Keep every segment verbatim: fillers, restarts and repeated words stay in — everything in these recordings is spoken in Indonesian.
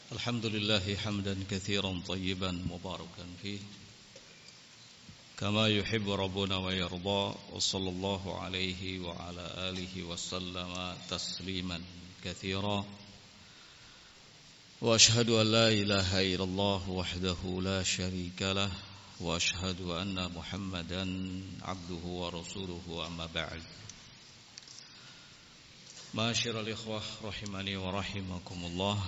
الحمد لله حمدا كثيرا طيبا مباركا فيه كما يحب ربنا ويرضى وصلى الله عليه وعلى آله وسلم تسليما كثيرا وأشهد أن لا إله إلا الله وحده لا شريك له وأشهد أن محمدا عبده ورسوله أما بعد معاشر الإخوة رحمني ورحمكم الله.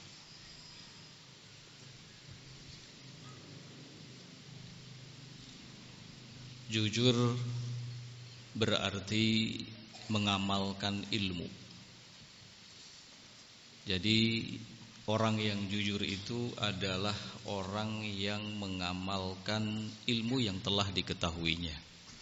Jujur berarti mengamalkan ilmu. Jadi orang yang jujur itu adalah orang yang mengamalkan ilmu yang telah diketahuinya.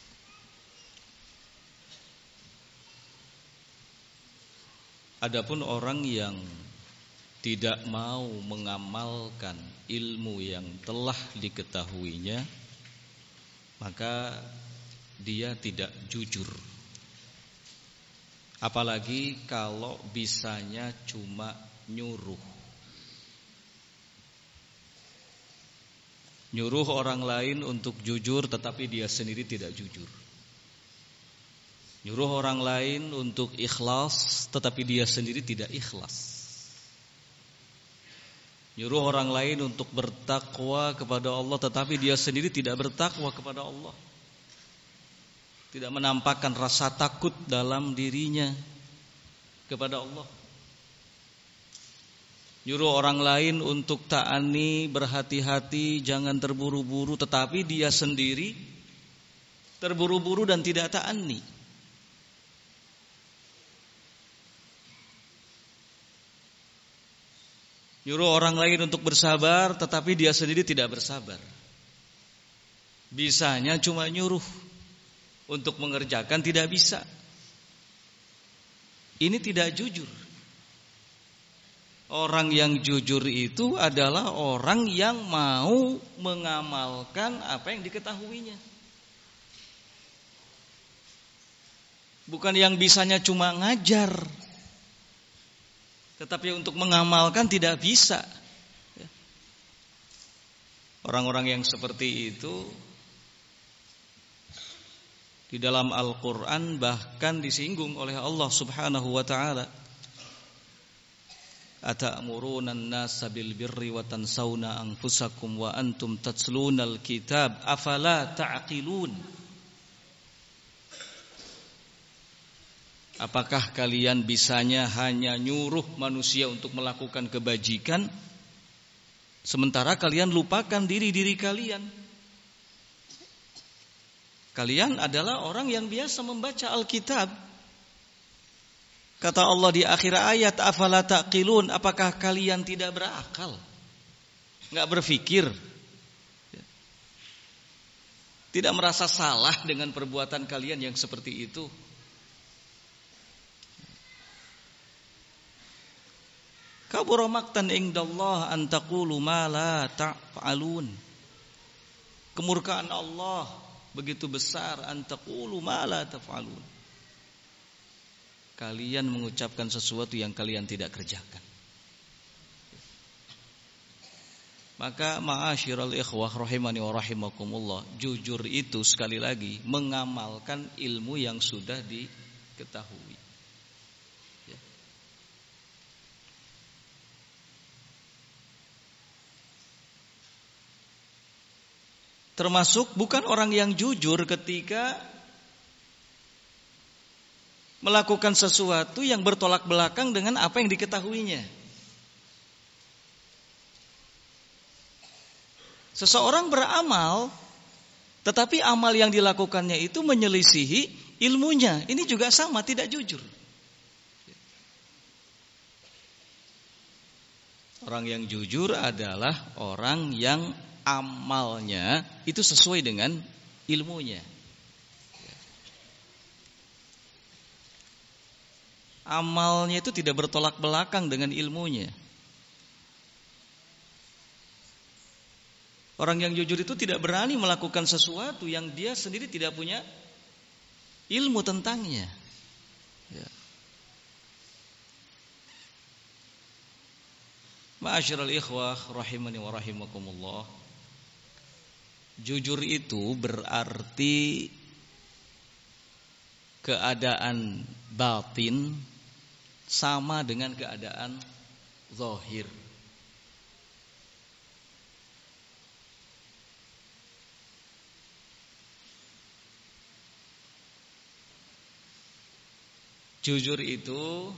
Adapun orang yang tidak mau mengamalkan ilmu yang telah diketahuinya, maka dia tidak jujur. Apalagi kalau bisanya cuma nyuruh. Nyuruh orang lain untuk jujur tetapi dia sendiri tidak jujur. Nyuruh orang lain untuk ikhlas tetapi dia sendiri tidak ikhlas. Nyuruh orang lain untuk bertakwa kepada Allah tetapi dia sendiri tidak bertakwa kepada Allah. Tidak menampakkan rasa takut dalam dirinya kepada Allah. Nyuruh orang lain untuk ta'ani, berhati-hati, jangan terburu-buru, tetapi dia sendiri terburu-buru dan tidak ta'ani. Nyuruh orang lain untuk bersabar, tetapi dia sendiri tidak bersabar. Bisanya cuma nyuruh, untuk mengerjakan tidak bisa. Ini tidak jujur. Orang yang jujur itu adalah orang yang mau mengamalkan apa yang diketahuinya. Bukan yang bisanya cuma ngajar, tetapi untuk mengamalkan tidak bisa. Orang-orang yang seperti itu di dalam Al-Quran bahkan disinggung oleh Allah subhanahu wa ta'ala. Ata'muruna an-nasa bil birri wa tansawna anfusakum wa antum tatslunal kitab afala ta'qilun. Apakah kalian bisanya hanya nyuruh manusia untuk melakukan kebajikan, sementara kalian lupakan diri-diri kalian? Kalian adalah orang yang biasa membaca Alkitab. Kata Allah di akhir ayat, afala taqilun, apakah kalian tidak berakal? Enggak berpikir? Tidak merasa salah dengan perbuatan kalian yang seperti itu? Kabura maqtan indallah an taqulu ma la ta'falun. Kemurkaan Allah begitu besar, an taqulu ma la taf'alun. Kalian mengucapkan sesuatu yang kalian tidak kerjakan. Maka ma'asyiral ikhwah rahimani wa rahimakumullah, jujur itu sekali lagi mengamalkan ilmu yang sudah diketahui. Termasuk bukan orang yang jujur ketika melakukan sesuatu yang bertolak belakang dengan apa yang diketahuinya. Seseorang beramal, tetapi amal yang dilakukannya itu menyelisihi ilmunya. Ini juga sama, tidak jujur. Orang yang jujur adalah orang yang amalnya itu sesuai dengan ilmunya. Amalnya itu tidak bertolak belakang dengan ilmunya. Orang yang jujur itu tidak berani melakukan sesuatu yang dia sendiri tidak punya ilmu tentangnya. Ma'asyiral ikhwah rahimani wa rahimakumullah. Jujur itu berarti keadaan batin sama dengan keadaan zahir. Jujur itu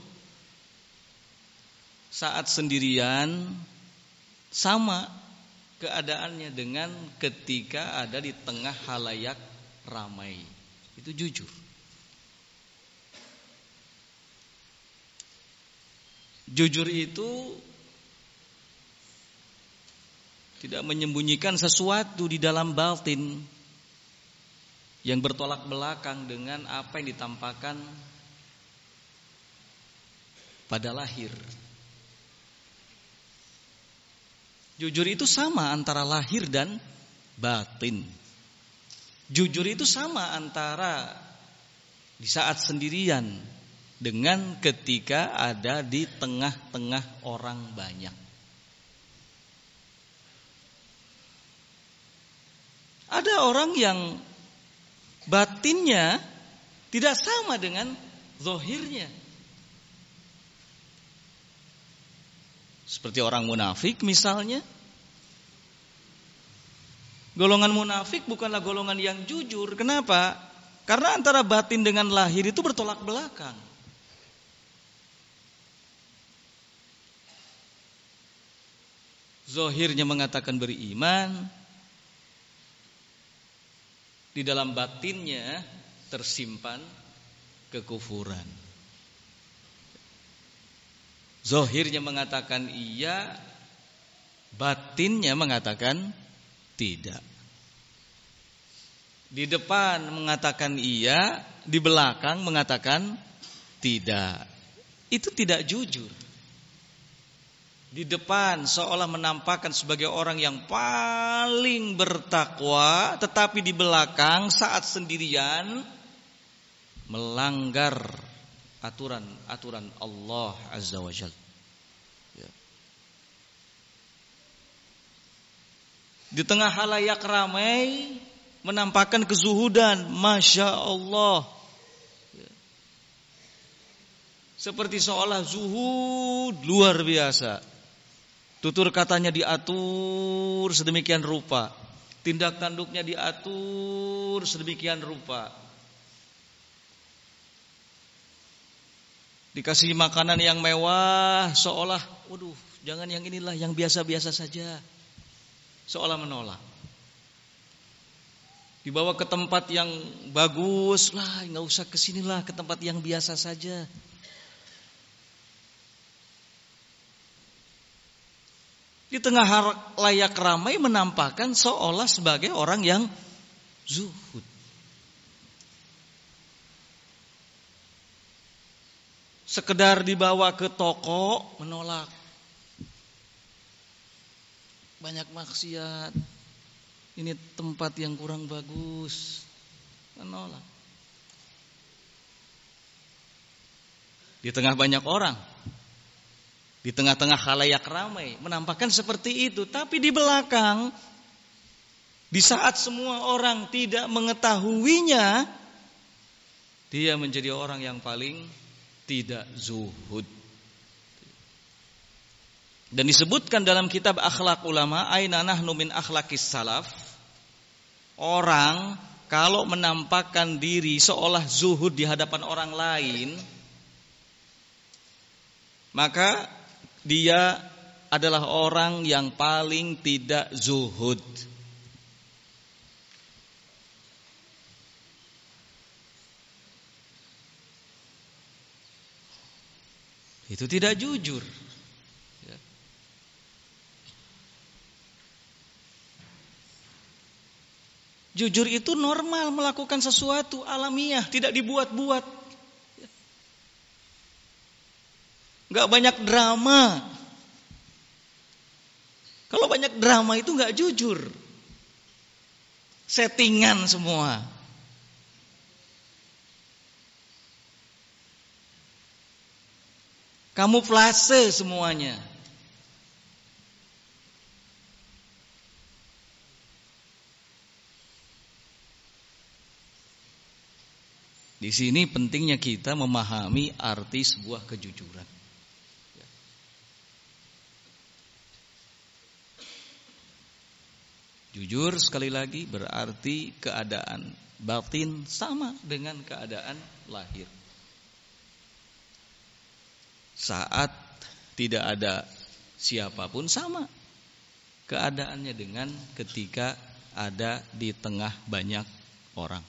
saat sendirian sama keadaannya dengan ketika ada di tengah halayak ramai. Itu jujur. Jujur itu tidak menyembunyikan sesuatu di dalam batin yang bertolak belakang dengan apa yang ditampakkan pada lahir. Jujur itu sama antara lahir dan batin. Jujur itu sama antara di saat sendirian dengan ketika ada di tengah-tengah orang banyak. Ada orang yang batinnya tidak sama dengan zahirnya. Seperti orang munafik misalnya. Golongan munafik bukanlah golongan yang jujur. Kenapa? Karena antara batin dengan lahir itu bertolak belakang. Zahirnya mengatakan beriman, di dalam batinnya tersimpan kekufuran. Zahirnya mengatakan iya, batinnya mengatakan tidak. Di depan mengatakan iya, di belakang mengatakan tidak. Itu tidak jujur. Di depan seolah menampakkan sebagai orang yang paling bertakwa, tetapi di belakang saat sendirian melanggar aturan-aturan Allah Azza wa Jalla. Ya. Di tengah halayak ramai menampakkan kezuhudan, Masya Allah. Ya. Seperti seolah zuhud luar biasa. Tutur katanya diatur sedemikian rupa, tindak tanduknya diatur sedemikian rupa. Dikasih makanan yang mewah, seolah, waduh, jangan yang inilah, yang biasa-biasa saja. Seolah menolak. Dibawa ke tempat yang bagus, lah, nggak usah kesinilah, ke tempat yang biasa saja. Di tengah layak ramai menampakkan seolah sebagai orang yang zuhud. Sekedar dibawa ke toko menolak. Banyak maksiat. Ini tempat yang kurang bagus. Menolak. Di tengah banyak orang, di tengah-tengah khalayak ramai, menampakkan seperti itu. Tapi di belakang, di saat semua orang tidak mengetahuinya, dia menjadi orang yang paling tidak zuhud. Dan disebutkan dalam kitab Akhlak Ulama, aina nahnu min akhlaqis salaf. Orang kalau menampakkan diri seolah zuhud di hadapan orang lain, maka dia adalah orang yang paling tidak zuhud. Itu tidak jujur. Ya. Jujur itu normal melakukan sesuatu alamiah, tidak dibuat-buat. Ya. Gak banyak drama. Kalau banyak drama itu gak jujur. Settingan semua. Kamuflase semuanya. Di sini pentingnya kita memahami arti sebuah kejujuran. Jujur sekali lagi berarti keadaan batin sama dengan keadaan lahir. Saat tidak ada siapapun sama keadaannya dengan ketika ada di tengah banyak orang.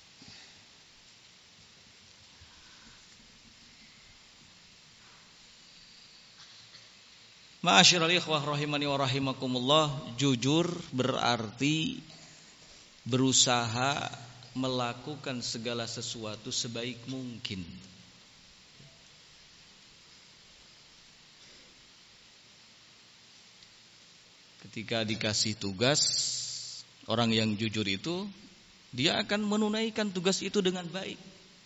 Ma'asyiral ikhwah rahimani wa rahimakumullah, jujur berarti berusaha melakukan segala sesuatu sebaik mungkin. Ketika dikasih tugas, orang yang jujur itu dia akan menunaikan tugas itu dengan baik,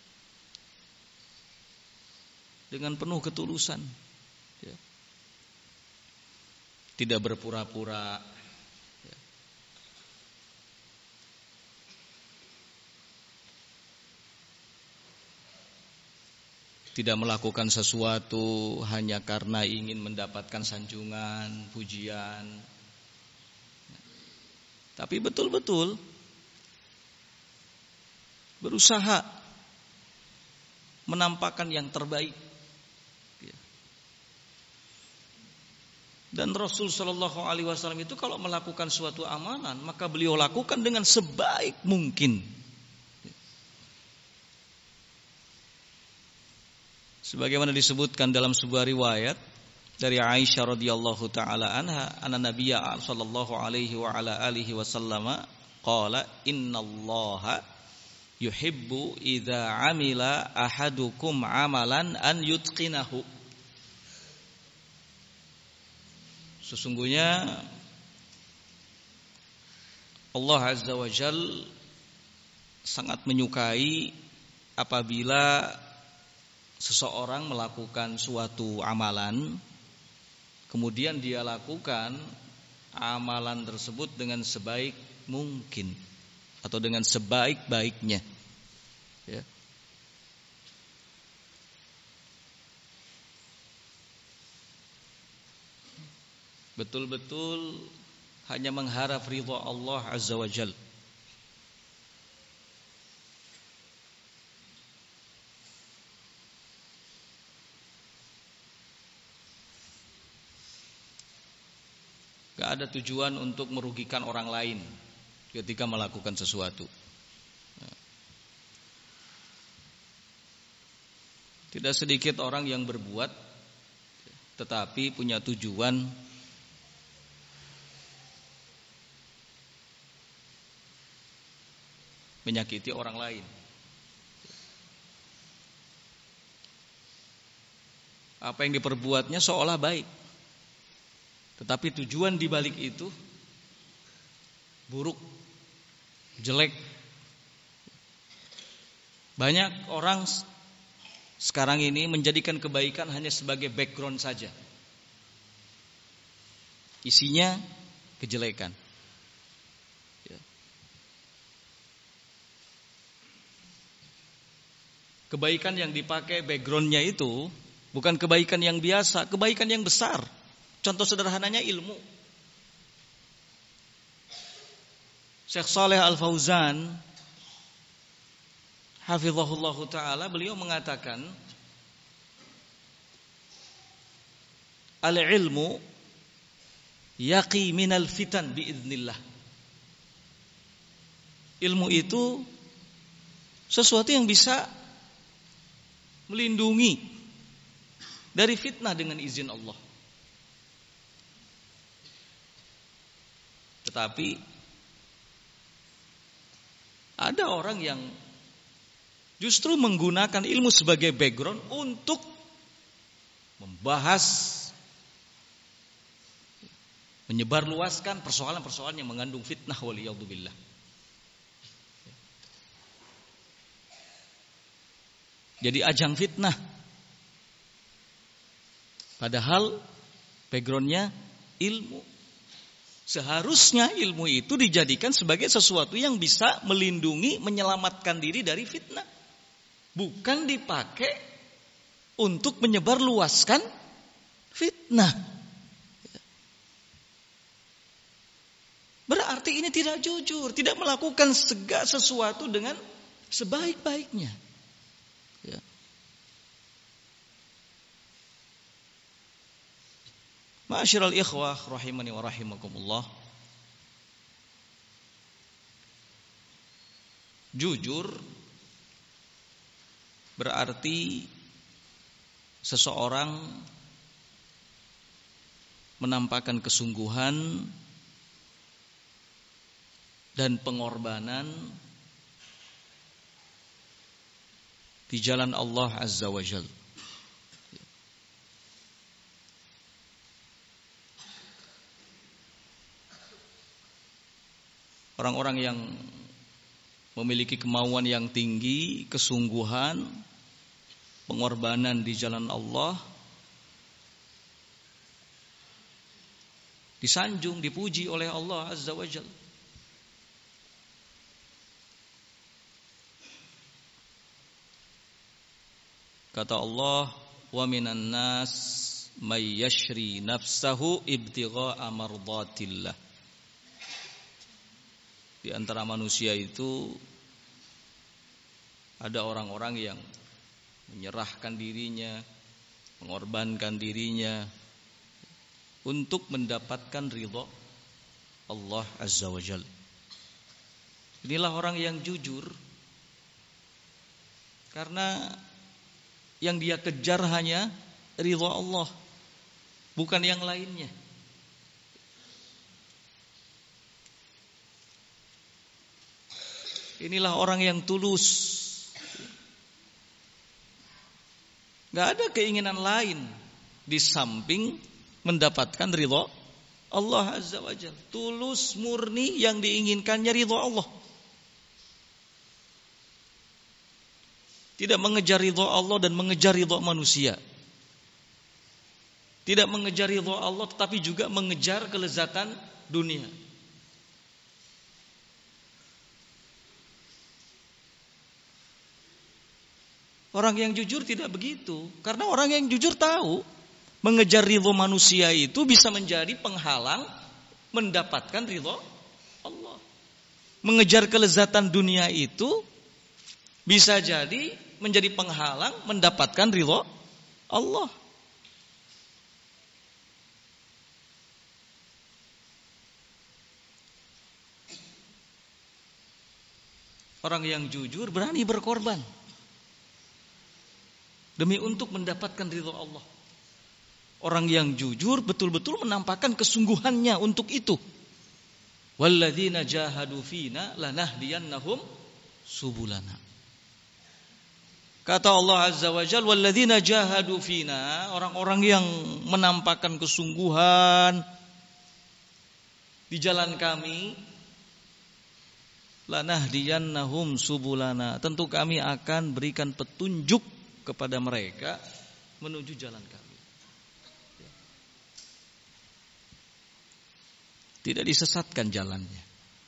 dengan penuh ketulusan, ya. Tidak berpura-pura, ya. Tidak melakukan sesuatu hanya karena ingin mendapatkan sanjungan, pujian, tapi betul-betul berusaha menampakkan yang terbaik. Dan Rasul Shallallahu Alaihi Wasallam itu kalau melakukan suatu amalan, maka beliau lakukan dengan sebaik mungkin. Sebagaimana disebutkan dalam sebuah riwayat dari Aisyah radhiyallahu taala anha, anna Nabiyya sallallahu alaihi wa ala alihi wasallam qala innallaha yuhibbu idza amila ahadukum amalan an yutqinahu. Sesungguhnya Allah Azza wa Jalla sangat menyukai apabila seseorang melakukan suatu amalan, kemudian dia lakukan amalan tersebut dengan sebaik mungkin atau dengan sebaik-baiknya, ya. Betul-betul hanya mengharap ridha Allah Azza wa Jalla. Gak ada tujuan untuk merugikan orang lain ketika melakukan sesuatu. Tidak sedikit orang yang berbuat tetapi punya tujuan menyakiti orang lain. Apa yang diperbuatnya seolah baik, tetapi tujuan di balik itu buruk, jelek. Banyak orang sekarang ini menjadikan kebaikan hanya sebagai background saja, isinya kejelekan. Kebaikan yang dipakai backgroundnya itu bukan kebaikan yang biasa, kebaikan yang besar. Contoh sederhananya ilmu. Syekh Shalih Al Fauzan hafizahullahu ta'ala, beliau mengatakan al-ilmu yaqi minal fitan biiznillah. Ilmu itu sesuatu yang bisa melindungi dari fitnah dengan izin Allah. Tetapi ada orang yang justru menggunakan ilmu sebagai background untuk membahas, menyebarluaskan persoalan-persoalan yang mengandung fitnah waliyadzubillah. Jadi ajang fitnah. Padahal backgroundnya ilmu. Seharusnya ilmu itu dijadikan sebagai sesuatu yang bisa melindungi, menyelamatkan diri dari fitnah. bukan dipakai untuk menyebarluaskan fitnah. Berarti ini tidak jujur, tidak melakukan segala sesuatu dengan sebaik-baiknya. Ya. Ma'asyiral ikhwah rahimani wa rahimakumullah. Jujur berarti seseorang menampakkan kesungguhan dan pengorbanan di jalan Allah Azza wa Jalla. Orang-orang yang memiliki kemauan yang tinggi, kesungguhan, pengorbanan di jalan Allah, disanjung, dipuji oleh Allah Azza wa Jalla. Kata Allah, wa minan nas may yashri nafsahu ibtigha'a mardatillah. Di antara manusia itu ada orang-orang yang menyerahkan dirinya, mengorbankan dirinya untuk mendapatkan ridha Allah Azza wa Jalla. Inilah orang yang jujur, karena yang dia kejar hanya ridha Allah, bukan yang lainnya. Inilah orang yang tulus. Gak ada keinginan lain di samping mendapatkan ridha Allah Azza wa Jalla. Tulus, murni, yang diinginkannya ridha Allah. Tidak mengejar ridha Allah dan mengejar ridha manusia. Tidak mengejar ridha Allah tetapi juga mengejar kelezatan dunia. Orang yang jujur tidak begitu, karena orang yang jujur tahu mengejar ridha manusia itu bisa menjadi penghalang mendapatkan ridha Allah. Mengejar kelezatan dunia itu bisa jadi menjadi penghalang mendapatkan ridha Allah. Orang yang jujur berani berkorban demi untuk mendapatkan ridha Allah. Orang yang jujur betul-betul menampakkan kesungguhannya untuk itu. Walladzina jahadu fina lanahdiyannahum subulana. Kata Allah Azza wa Jalla, walladzina jahadu fina, orang-orang yang menampakkan kesungguhan di jalan kami, lanahdiyannahum subulana, tentu kami akan berikan petunjuk kepada mereka menuju jalan kami. Tidak disesatkan jalannya.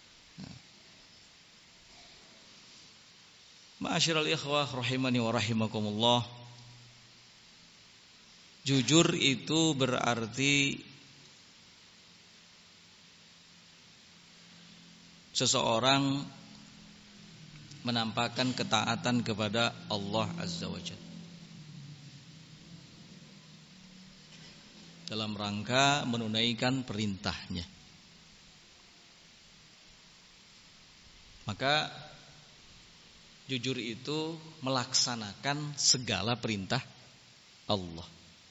Ma'asyiral ikhwah rahimani wa rahimakumullah. Jujur itu berarti seseorang menampakkan ketaatan kepada Allah Azza wa Jalla dalam rangka menunaikan perintahnya. Maka jujur itu melaksanakan segala perintah Allah.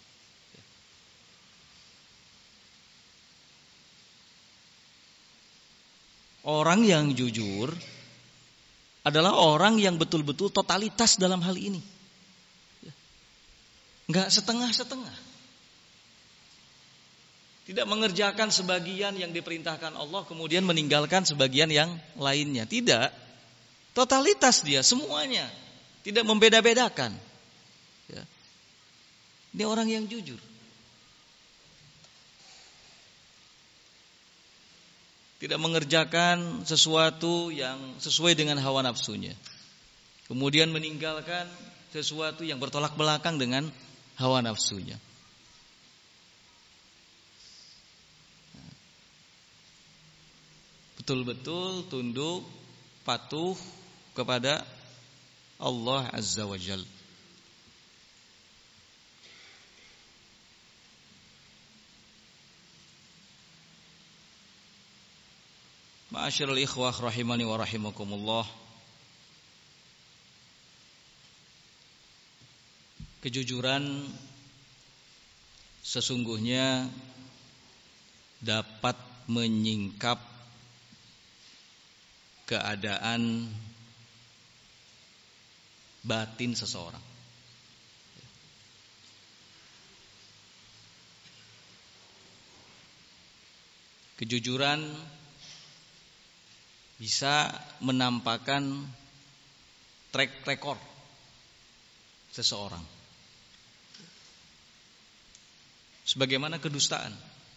Orang yang jujur adalah orang yang betul-betul totalitas dalam hal ini. Enggak setengah-setengah. Tidak mengerjakan sebagian yang diperintahkan Allah kemudian meninggalkan sebagian yang lainnya. Tidak. Totalitas dia, semuanya. Tidak membeda-bedakan. Ya. Ini orang yang jujur. Tidak mengerjakan sesuatu yang sesuai dengan hawa nafsunya. kemudian meninggalkan sesuatu yang bertolak belakang dengan hawa nafsunya. Betul-betul tunduk, patuh kepada Allah Azza wa Jalla. Ma'asyiral ikhwah rahimani wa rahimakumullah. Kejujuran sesungguhnya dapat menyingkap keadaan batin seseorang. Kejujuran bisa menampakkan track record seseorang. Sebagaimana kedustaan.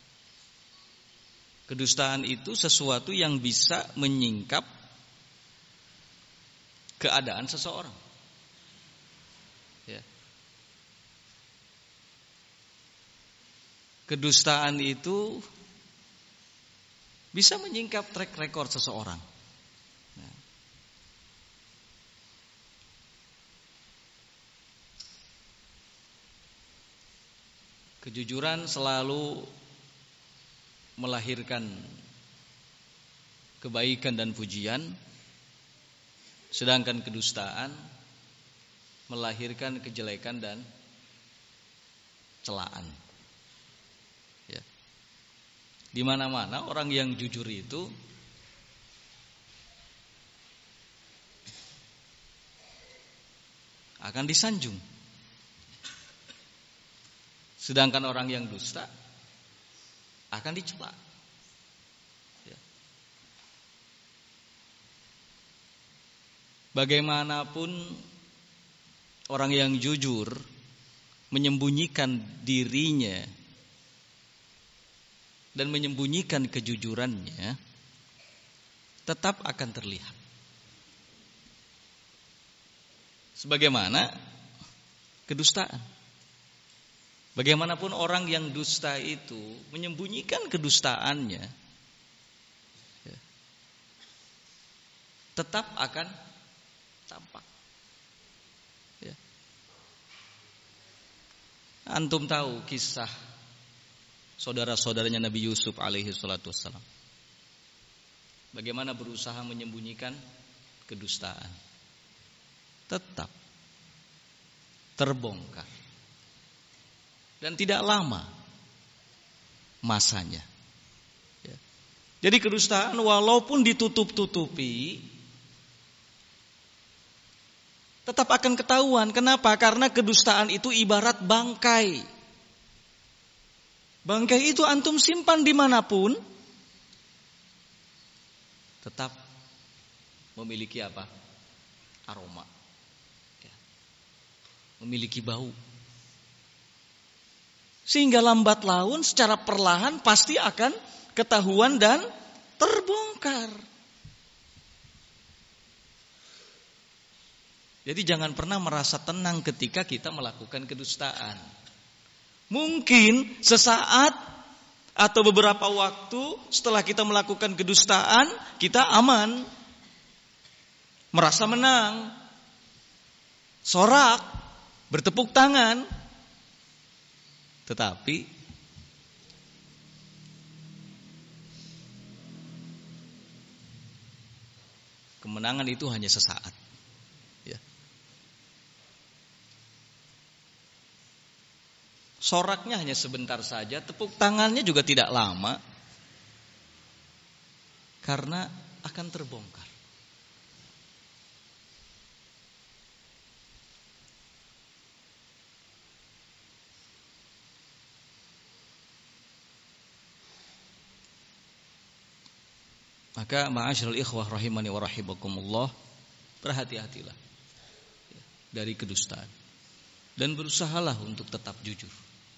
Kedustaan itu sesuatu yang bisa menyingkap keadaan seseorang. Ya. Kedustaan itu bisa menyingkap track record seseorang. Ya. Kejujuran selalu melahirkan kebaikan dan pujian, sedangkan kedustaan melahirkan kejelekan dan celaan. Ya. Di mana-mana orang yang jujur itu akan disanjung, sedangkan orang yang dusta akan dicela. Ya. Bagaimanapun orang yang jujur menyembunyikan dirinya dan menyembunyikan kejujurannya, tetap akan terlihat. Sebagaimana kedustaan. Bagaimanapun orang yang dusta itu menyembunyikan kedustaannya, ya, tetap akan tampak. Ya. Antum tahu kisah saudara-saudaranya Nabi Yusuf alaihi salatu wassalam. Bagaimana berusaha menyembunyikan kedustaan. Tetap terbongkar. Dan tidak lama masanya. Ya. Jadi kedustaan walaupun ditutup-tutupi, tetap akan ketahuan. Kenapa? Karena kedustaan itu ibarat bangkai. Bangkai itu antum simpan dimanapun, tetap memiliki apa? Aroma. Ya. Memiliki bau. Sehingga lambat laun secara perlahan pasti akan ketahuan dan terbongkar. Jadi jangan pernah merasa tenang ketika kita melakukan kedustaan. Mungkin sesaat atau beberapa waktu setelah kita melakukan kedustaan, kita aman. Merasa menang. Sorak, bertepuk tangan. Tetapi kemenangan itu hanya sesaat. Ya. Soraknya hanya sebentar saja, tepuk tangannya juga tidak lama, karena akan terbongkar. Maka ma'asyiral ikhwah rahimani wa rahimakumullah, berhati-hatilah dari kedustaan dan berusahalah untuk tetap jujur.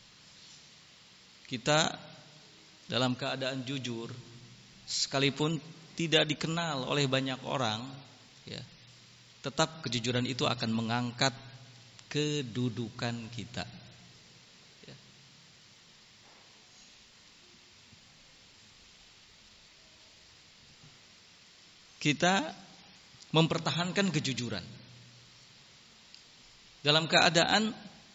Kita dalam keadaan jujur sekalipun tidak dikenal oleh banyak orang, ya, tetap kejujuran itu akan mengangkat kedudukan kita. Ya. Kita mempertahankan kejujuran dalam keadaan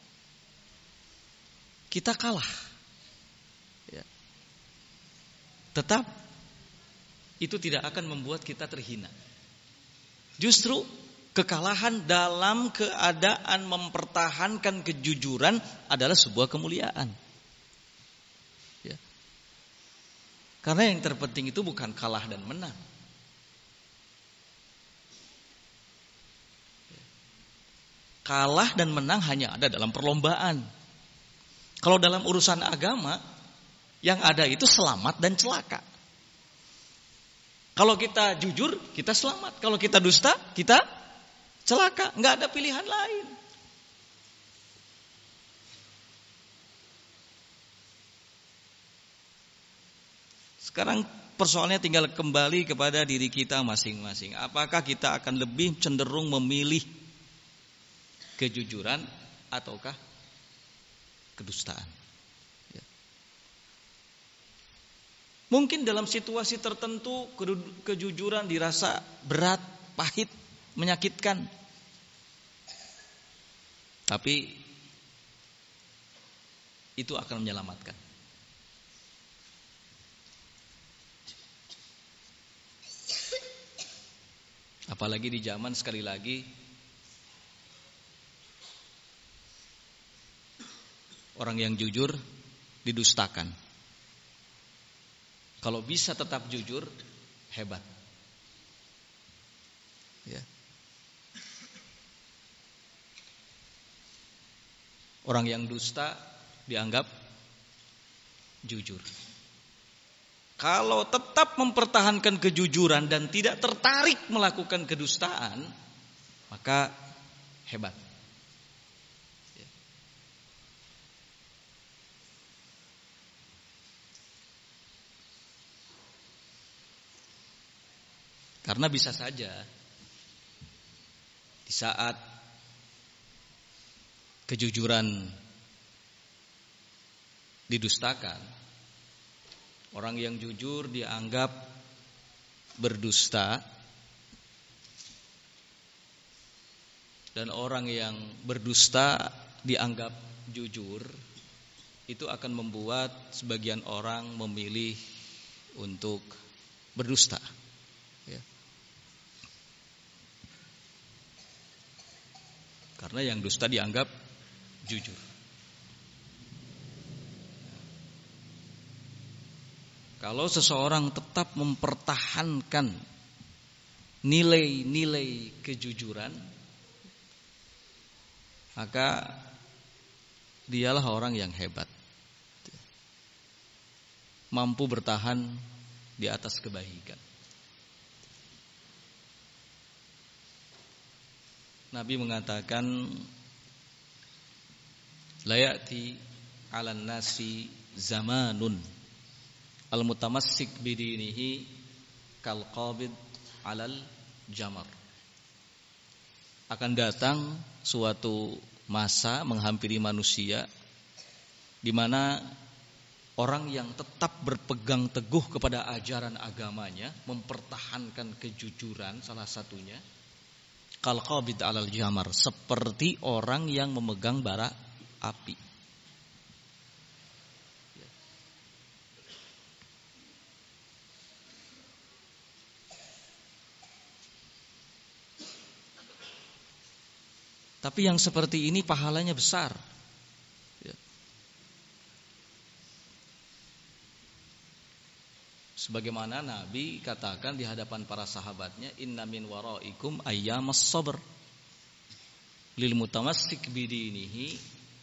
kita kalah, ya. Tetap itu tidak akan membuat kita terhina. Justru kekalahan dalam keadaan mempertahankan kejujuran adalah sebuah kemuliaan, ya. Karena yang terpenting itu bukan kalah dan menang. Kalah dan menang hanya ada dalam perlombaan. Kalau dalam urusan agama, yang ada itu selamat dan celaka. Kalau kita jujur, kita selamat. Kalau kita dusta, kita celaka. Nggak ada pilihan lain. Sekarang persoalannya tinggal kembali kepada diri kita masing-masing. Apakah kita akan lebih cenderung memilih kejujuran ataukah kedustaan? Ya. Mungkin dalam situasi tertentu kejujuran dirasa berat, pahit, menyakitkan. Tapi itu akan menyelamatkan. Apalagi di zaman sekali lagi orang yang jujur didustakan. Kalau bisa tetap jujur, hebat. Ya. Orang yang dusta dianggap jujur. Kalau tetap mempertahankan kejujuran dan tidak tertarik melakukan kedustaan, maka hebat. Karena bisa saja di saat kejujuran didustakan, orang yang jujur dianggap berdusta, dan orang yang berdusta dianggap jujur. Itu akan membuat sebagian orang memilih untuk berdusta. Ya. Karena yang dusta dianggap jujur. Kalau seseorang tetap mempertahankan nilai-nilai kejujuran, maka dialah orang yang hebat, mampu bertahan di atas kebaikan. Nabi mengatakan, la ya'ti 'alan nasi zamanun al-mutamassik bidinihi kal qabid 'alal jamar. Akan datang suatu masa menghampiri manusia di mana orang yang tetap berpegang teguh kepada ajaran agamanya, mempertahankan kejujuran salah satunya, kal qabid 'alal jamar, seperti orang yang memegang bara api. Tapi yang seperti ini pahalanya besar. Ya. Sebagaimana Nabi katakan di hadapan para sahabatnya, inna min waraikum ayyamas sabr lil mutamassik bidinihi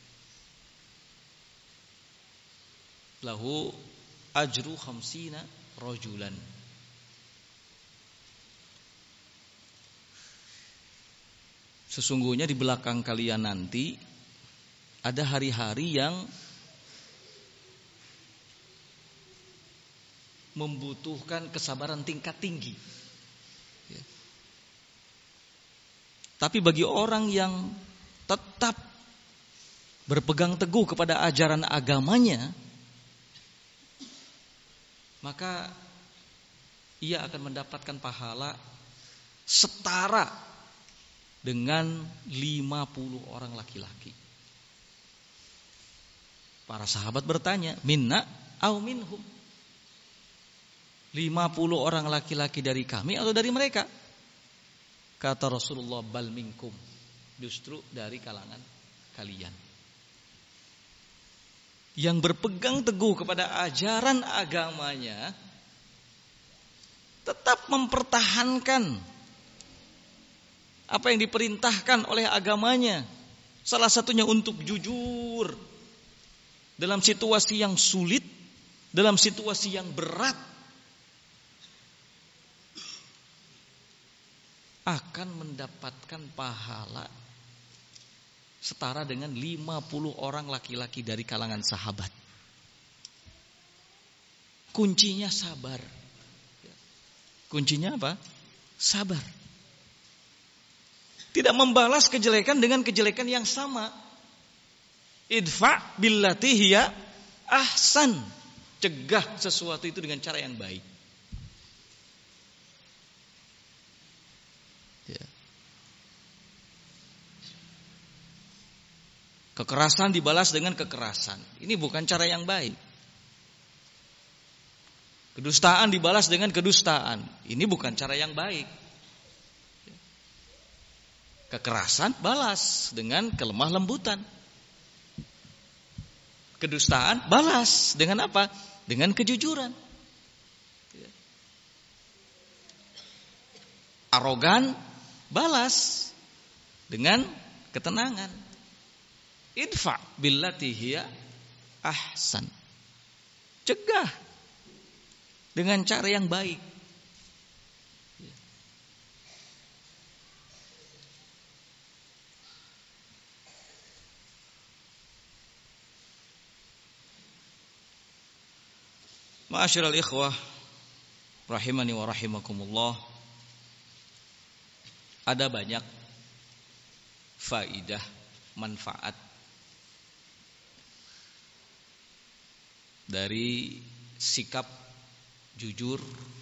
lahu ajru khamsina rajulan. Sesungguhnya di belakang kalian nanti ada hari-hari yang membutuhkan kesabaran tingkat tinggi. Tapi bagi orang yang tetap berpegang teguh kepada ajaran agamanya, maka ia akan mendapatkan pahala setara dengan lima puluh orang laki-laki. Para sahabat bertanya, minna au minhum? lima puluh orang laki-laki dari kami atau dari mereka? Kata Rasulullah, bal minkum, justru dari kalangan kalian. Yang berpegang teguh kepada ajaran agamanya, tetap mempertahankan apa yang diperintahkan oleh agamanya. Salah satunya untuk jujur dalam situasi yang sulit, dalam situasi yang berat, akan mendapatkan pahala setara dengan lima puluh orang laki-laki dari kalangan sahabat. Kuncinya sabar. Kuncinya apa? Sabar. Tidak membalas kejelekan dengan kejelekan yang sama. Idfa billati hiya ahsan. Cegah sesuatu itu dengan cara yang baik. Ya. Kekerasan dibalas dengan kekerasan. Ini bukan cara yang baik. Kedustaan dibalas dengan kedustaan. Ini bukan cara yang baik. Kekerasan balas dengan kelemah lembutan. Kedustaan balas dengan apa? Dengan kejujuran. Arogan balas dengan ketenangan. Idfa billati hiya ahsan. Cegah dengan cara yang baik. Ma'asyiral ikhwah rahimani wa rahimakumullah. Ada banyak faidah, manfaat dari sikap jujur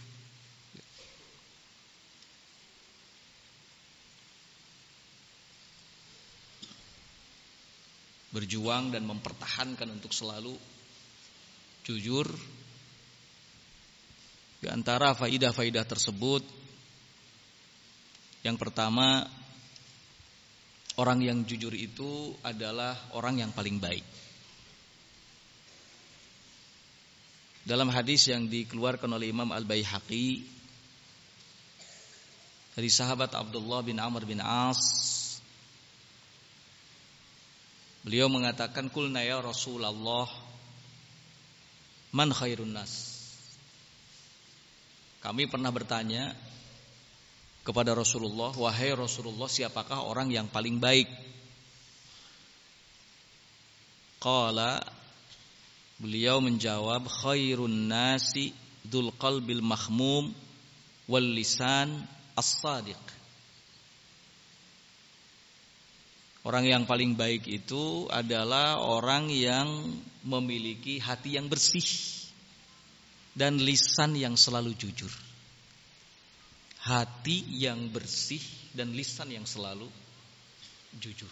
berjuang dan mempertahankan untuk selalu jujur. Di antara faidah-faidah tersebut, yang pertama, orang yang jujur itu adalah orang yang paling baik. Dalam hadis yang dikeluarkan oleh Imam Al-Baihaqi dari sahabat Abdullah bin Amr bin As, beliau mengatakan, qulna ya Rasulullah, man khairun nas? Kami pernah bertanya kepada Rasulullah, wahai Rasulullah, siapakah orang yang paling baik? Qala, beliau menjawab, khairun nasi dzul qalbil mahmum wal lisan as-sadiq. Orang yang paling baik itu adalah orang yang memiliki hati yang bersih dan lisan yang selalu jujur. Hati yang bersih dan lisan yang selalu jujur.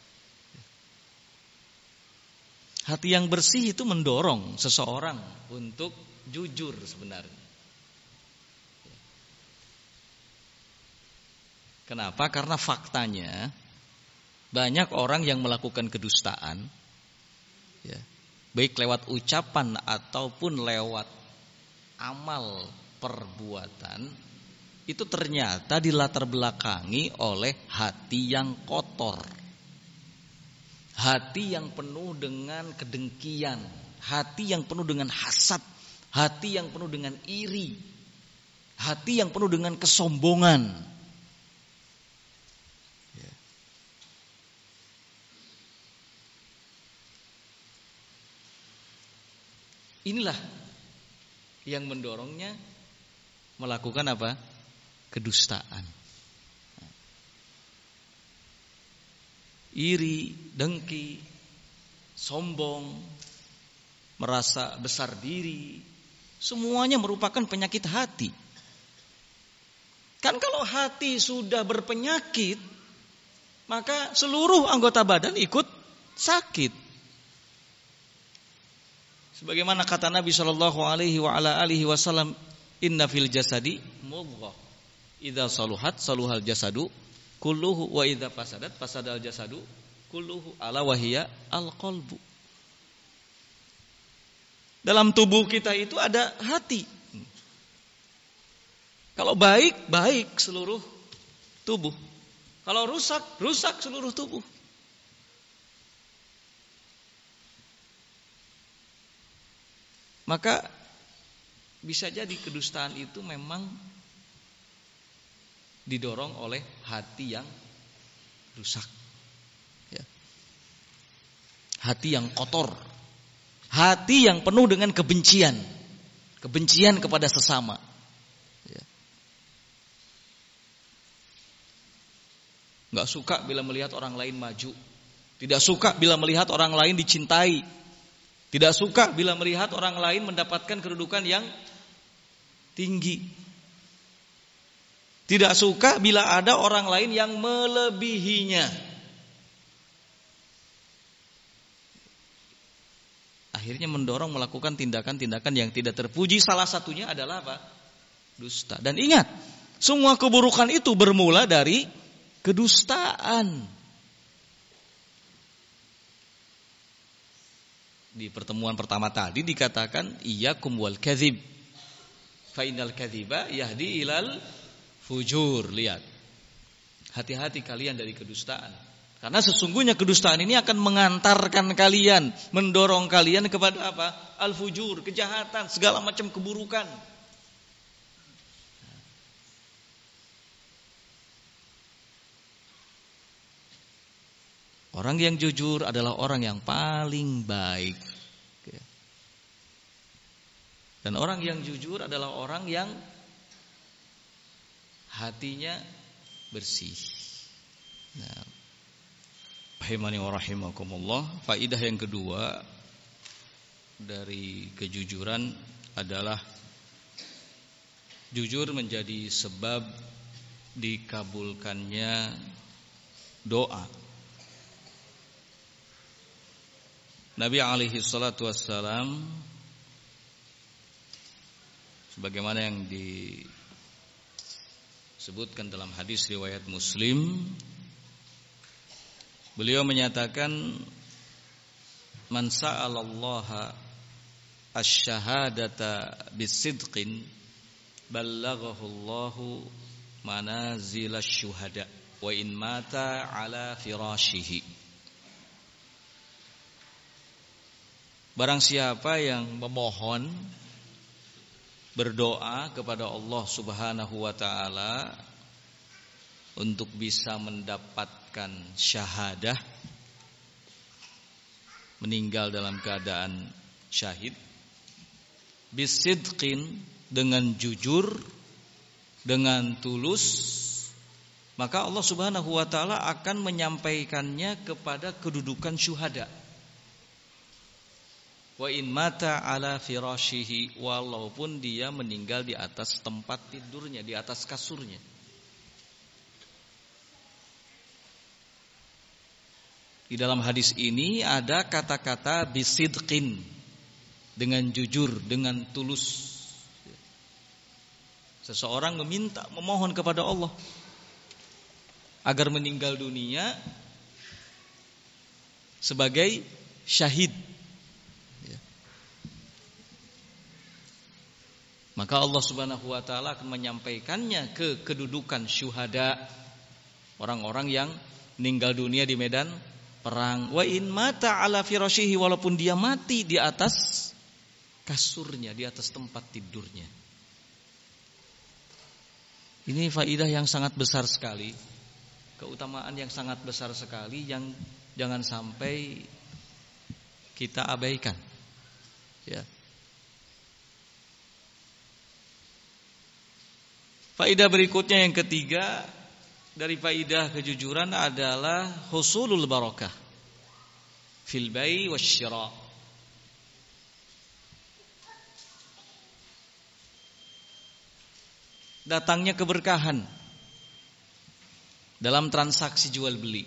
Hati yang bersih itu mendorong seseorang untuk jujur sebenarnya. Kenapa? Karena faktanya banyak orang yang melakukan kedustaan, ya, baik lewat ucapan ataupun lewat amal perbuatan, itu ternyata dilatar belakangi oleh hati yang kotor, hati yang penuh dengan kedengkian, hati yang penuh dengan hasad, hati yang penuh dengan iri, hati yang penuh dengan kesombongan. Inilah yang mendorongnya melakukan apa? Kedustaan. iri, dengki, sombong, merasa besar diri, semuanya merupakan penyakit hati. Kan kalau hati sudah berpenyakit, maka seluruh anggota badan ikut sakit. Sebagaimana kata Nabi Shallallahu Alaihi Wasallam, Inna fil jasadi mudghah, idza saluhat saluhal jasadu kulluhu, wa idza fasadat fasadal jasadu kulluhu, ala wahiyya al qalbu. Dalam tubuh kita itu ada hati. Kalau baik, baik seluruh tubuh. Kalau rusak, rusak seluruh tubuh. Maka bisa jadi kedustaan itu memang didorong oleh hati yang rusak, ya. Hati yang kotor, hati yang penuh dengan kebencian, kebencian kepada sesama. Gak suka bila melihat orang lain maju, tidak suka bila melihat orang lain dicintai, tidak suka bila melihat orang lain mendapatkan kedudukan yang tinggi, tidak suka bila ada orang lain yang melebihinya. Akhirnya mendorong melakukan tindakan-tindakan yang tidak terpuji. Salah satunya adalah apa? Dusta. Dan ingat, semua keburukan itu bermula dari kedustaan. Di pertemuan pertama tadi dikatakan iyyakum wal kadzib fa innal kadziba yahdi ilal fujur. Lihat, hati-hati kalian dari kedustaan, karena sesungguhnya kedustaan ini akan mengantarkan kalian, mendorong kalian kepada apa? Al fujur, kejahatan, segala macam keburukan. Orang yang jujur adalah orang yang paling baik. Dan orang yang jujur adalah orang yang hatinya bersih. Nah, rahimani wa rahimakumullah, faidah yang kedua dari kejujuran adalah jujur menjadi sebab dikabulkannya doa. Nabi alaihi salatu wassalam, sebagaimana yang disebutkan dalam hadis riwayat Muslim, beliau menyatakan, man sa'alallaha asy-syahadata bisidqin ballaghahu Allahu manazilasy syuhada wa in mata ala firashihi. Barang siapa yang memohon, berdoa kepada Allah Subhanahu wa taala untuk bisa mendapatkan syahadah, meninggal dalam keadaan syahid, bisidqin, dengan jujur, dengan tulus, maka Allah Subhanahu wa taala akan menyampaikannya kepada kedudukan syuhada. Wa in mata ala firashihi, walaupun dia meninggal di atas tempat tidurnya, di atas kasurnya. Di dalam hadis ini ada kata-kata bisidqin, dengan jujur, dengan tulus. Seseorang meminta, memohon kepada Allah agar meninggal dunia sebagai syahid. Maka Allah Subhanahu wa taala akan menyampaikannya ke kedudukan syuhada, orang-orang yang meninggal dunia di medan perang. Wa in mata ala firashihi, walaupun dia mati di atas kasurnya, di atas tempat tidurnya. Ini faidah yang sangat besar sekali, keutamaan yang sangat besar sekali yang jangan sampai kita abaikan. Ya. Faidah berikutnya yang ketiga, dari faidah kejujuran adalah husulul barakah fil bai' wasyira. Datangnya keberkahan dalam transaksi jual beli.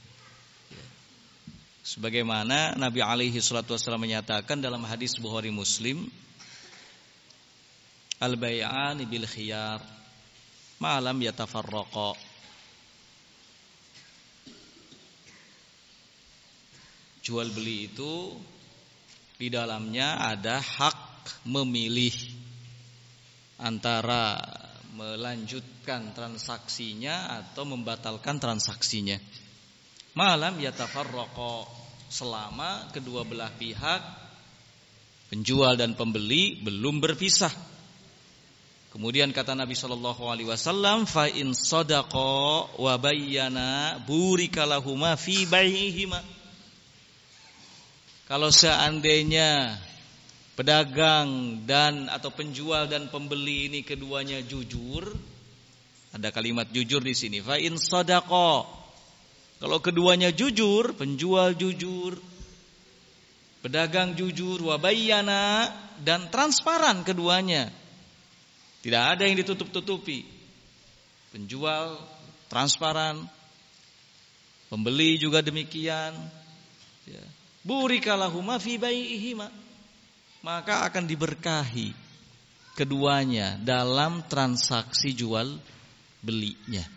Sebagaimana Nabi alaihi salatu wasallam menyatakan dalam hadis Bukhari Muslim, al-bai'ani bil khiyar ma lam yatafarraqa. Jual beli itu di dalamnya ada hak memilih antara melanjutkan transaksinya atau membatalkan transaksinya. Malam yatafarraqa, selama kedua belah pihak penjual dan pembeli belum berpisah. Kemudian kata Nabi sallallahu alaihi wasallam, fa in sadaqa wa bayyana burika lahuma fi bai'ihima. Kalau seandainya pedagang dan atau penjual dan pembeli ini keduanya jujur, ada kalimat jujur di sini, fa in sadaqa. Kalau keduanya jujur, penjual jujur, pedagang jujur, wa bayyana, dan transparan keduanya. Tidak ada yang ditutup-tutupi. Penjual transparan, pembeli juga demikian. Ya. Burika lahuma fi bai'ihima. Maka akan diberkahi keduanya dalam transaksi jual belinya.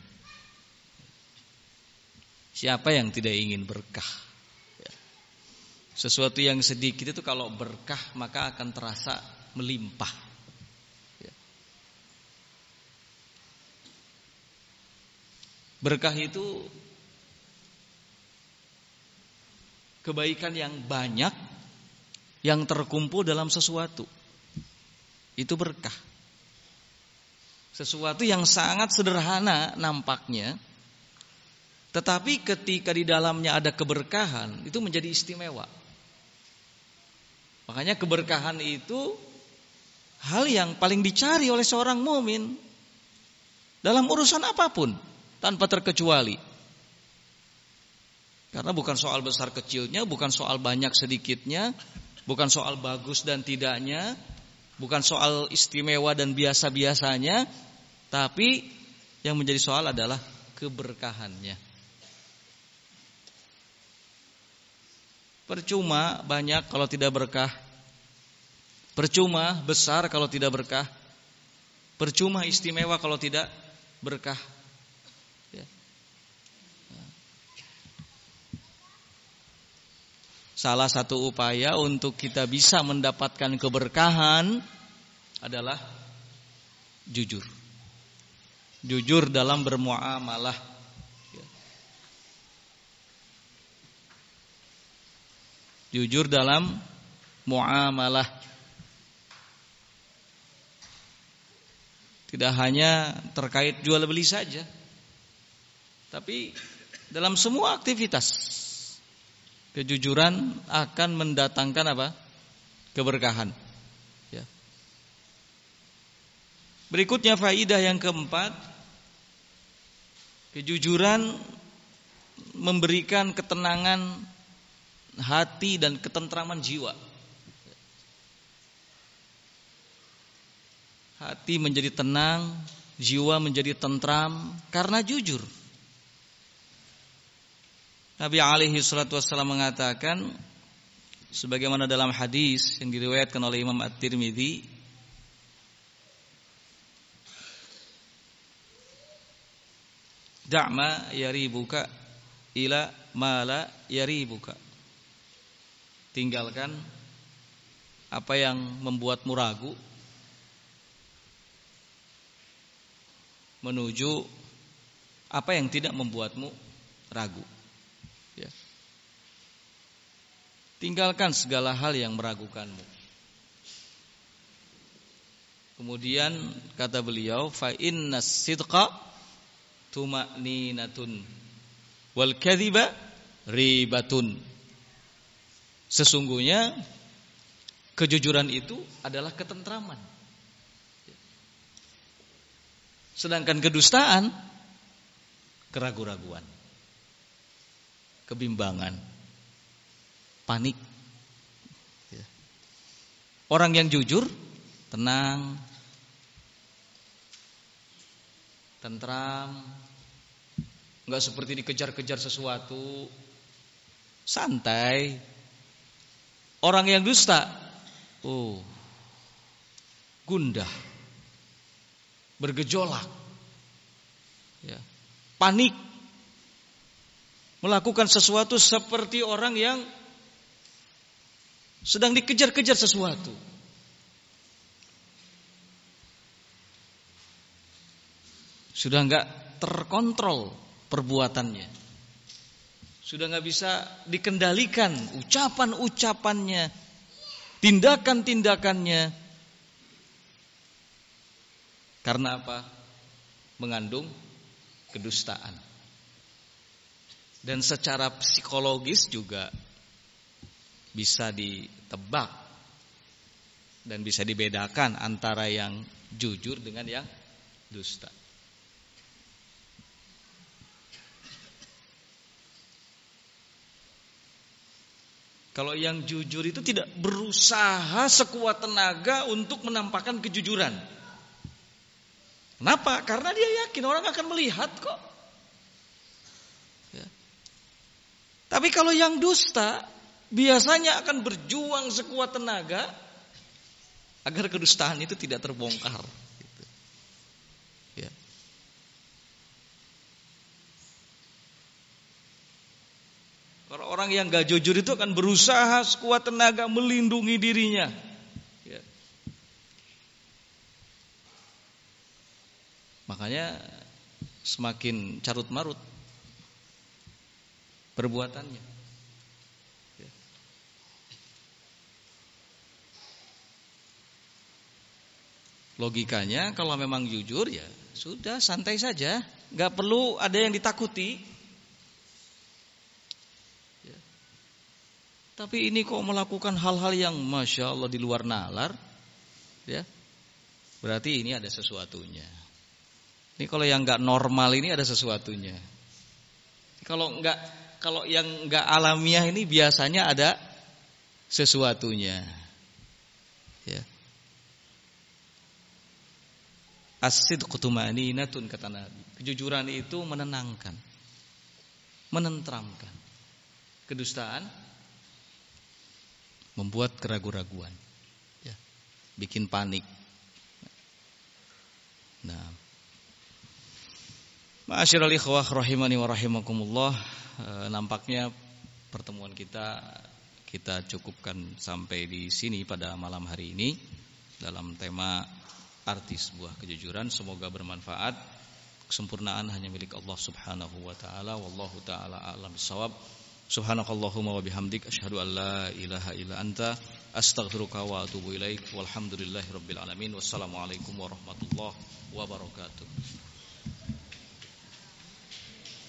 Siapa yang tidak ingin berkah? Sesuatu yang sedikit itu kalau berkah maka akan terasa melimpah. Berkah itu kebaikan yang banyak yang terkumpul dalam sesuatu. Itu berkah. Sesuatu yang sangat sederhana nampaknya, tetapi ketika di dalamnya ada keberkahan, itu menjadi istimewa. Makanya keberkahan itu hal yang paling dicari oleh seorang mukmin dalam urusan apapun, tanpa terkecuali. Karena bukan soal besar kecilnya, bukan soal banyak sedikitnya, bukan soal bagus dan tidaknya, bukan soal istimewa dan biasa-biasanya, tapi yang menjadi soal adalah keberkahannya. Percuma banyak kalau tidak berkah. Percuma besar kalau tidak berkah. Percuma istimewa kalau tidak berkah. Ya. Salah satu upaya untuk kita bisa mendapatkan keberkahan adalah jujur. Jujur dalam bermuamalah. Jujur dalam muamalah. Tidak hanya terkait jual beli saja, tapi dalam semua aktivitas kejujuran akan mendatangkan apa? Keberkahan. Ya. Berikutnya faidah yang keempat, kejujuran memberikan ketenangan hati dan ketentraman jiwa. Hati menjadi tenang, jiwa menjadi tentram karena jujur. Nabi alaihi salatu wassalam mengatakan sebagaimana dalam hadis yang diriwayatkan oleh Imam At-Tirmidzi, da'ma yaribuka ila ma la yaribuka. Tinggalkan apa yang membuatmu ragu menuju apa yang tidak membuatmu ragu. Ya. Tinggalkan segala hal yang meragukanmu. Kemudian kata beliau, fa innas sidqa tuma'ninatun wal kadhiba ribatun. Sesungguhnya kejujuran itu adalah ketentraman. Sedangkan kedustaan keraguan-raguan, kebimbangan, panik. Orang yang jujur tenang, tentram, enggak seperti dikejar-kejar sesuatu, santai. Orang yang dusta, oh, gundah, bergejolak, ya, panik, melakukan sesuatu seperti orang yang sedang dikejar-kejar sesuatu. Sudah enggak terkontrol perbuatannya. Sudah enggak bisa dikendalikan ucapan-ucapannya, tindakan-tindakannya. Karena apa? Mengandung kedustaan. Dan secara psikologis juga bisa ditebak dan bisa dibedakan antara yang jujur dengan yang dusta. Kalau yang jujur itu tidak berusaha sekuat tenaga untuk menampakkan kejujuran. Kenapa? Karena dia yakin orang akan melihat kok. Ya. Tapi kalau yang dusta biasanya akan berjuang sekuat tenaga agar kedustaan itu tidak terbongkar. Gitu. Ya. Kalau orang yang gak jujur itu akan berusaha sekuat tenaga melindungi dirinya. Ya. Makanya semakin carut marut perbuatannya. Logikanya kalau memang jujur ya sudah santai saja, gak perlu ada yang ditakuti. Ya. Tapi ini kok melakukan hal-hal yang masya Allah di luar nalar, ya berarti ini ada sesuatunya. Ini kalau yang gak normal ini ada sesuatunya. Kalau nggak, kalau yang nggak alamiah ini biasanya ada sesuatunya. Ya. As-sidqu tumaninatun kata Nabi. Kejujuran itu menenangkan, menentramkan. Kedustaan membuat keraguan-raguan, ya, bikin panik. Nah, ma'asyiral ikhwah rahimani wa rahimakumullah, e, nampaknya pertemuan kita kita cukupkan sampai di sini pada malam hari ini dalam tema arti sebuah kejujuran. Semoga bermanfaat. Kesempurnaan hanya milik Allah Subhanahu wa taala. Wallahu taala a'lam bissawab. Subhanakallahumma wa bihamdik asyhadu an la ilaha illa anta astaghfiruka wa atubu ilaik. Walhamdulillahirabbil alamin. Wassalamualaikum warahmatullahi wabarakatuh.